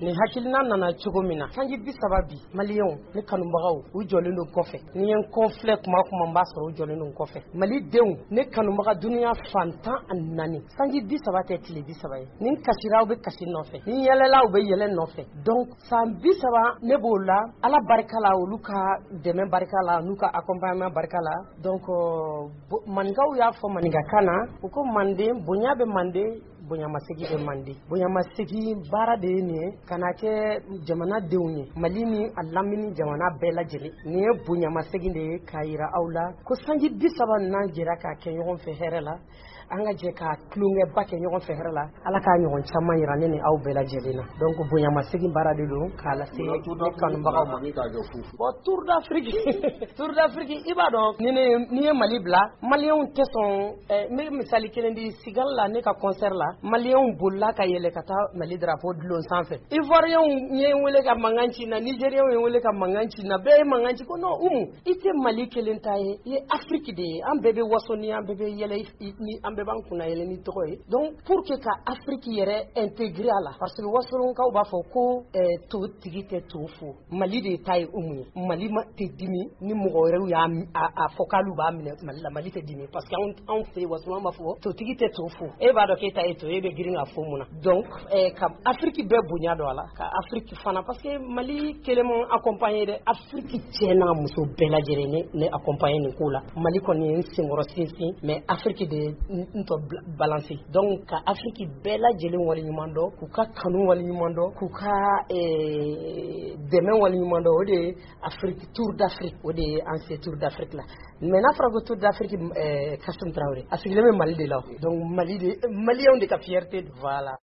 ni hakilina nana cogo min na sanji 30 bi maliyɛnw ne kanubagaw u jɔlen don kɔfɛ ni ye conflit kuma n b'a sɔrɔ u jɔlen don kɔfɛ malidenw ne kanubaga duniya fantan ani 4 sanji 30 tɛ tile 30 ye ni kasira u bɛ kasi nɔfɛ ni yɛlɛla u bɛ yɛlɛ nɔfɛ donc san 30 ne b'o la ala barika la olu ka dɛmɛ barika la n'u ka accompagnement barika la donc maninkaw y'a fɔ maninkakan na u ko manden bonya bɛ manden bonyamasegi bɛ manden bonyamasegi baara de ye nin ye ka na kɛ jamanadenw ye mali ni a lamini jamana bɛɛ lajɛlen nin ye bonyamasegi de ye k'a yira aw la ko sanji 30 n'an jɛra k'a kɛ ɲɔgɔn fɛ hɛrɛ la an ka jɛ ka tulonkɛba kɛ ɲɔgɔn fɛ hɛrɛ la ala k'a ɲɔgɔn caman yira ne ni aw bɛɛ lajɛlen na donc bonyamasegi baara de don k'a lase ne kanubagaw ma bon tour d'Afrique i b'a dɔn ni ye mali bila maliyɛnw tɛ sɔn n bɛ misali kelen di sigali la ne ka concert la maliyɛnw bolila ka yɛlɛ ka taa mali drapeau dulon sanfɛ ivoiriyɛnw ye n wele ka mankan ci na nigériyɛnw ye n wele ka mankan ci na bɛɛ ye mankan ci ko non i tɛ mali kelen ta ye i ye afrique de ye an bɛɛ bɛ waso ni an bɛɛ bɛ yɛlɛ ni an bɛɛ b'an kunna yɛlɛ ni tɔgɔ ye donc pour que ka afrique yɛrɛ intégrer a la parce que wasolonkaw b'a fɔ ko to tigi tɛ to fo mali de ta ye umu ye mali tɛ dimi ni mɔgɔ wɛrɛw y'a fɔ k'olu b'a minɛ mali la mali tɛ dimi parce que anw fɛ yen wasolon b'a fɔ to tigi tɛ to fo e b'a dɔn k'e ta ye to e bɛ girin ka fɔ mun na donc ka afrique bɛɛ bonya dɔ a la ka afrique fana parce que mali kelen ma accompagner dɛ afrique cɛ n'a muso bɛɛ lajɛlen ne accompagner nin ko la mali kɔni ye n senkɔrɔ sinsin mais afrique de n tɔ balancer donc ka afrique bɛɛ lajɛlen waleɲuman dɔn k'u ka kanu waleɲuman dɔn k'u ka dɛmɛ waleɲuman dɔn o de ye afrique tour d'Afrique o de ye an se tour d'Afrique la mais n'a fɔra ko tour d'Afrique Kasum Traoré a sigilen bɛ mali de la donc maliyɛnw de ka fierté voilà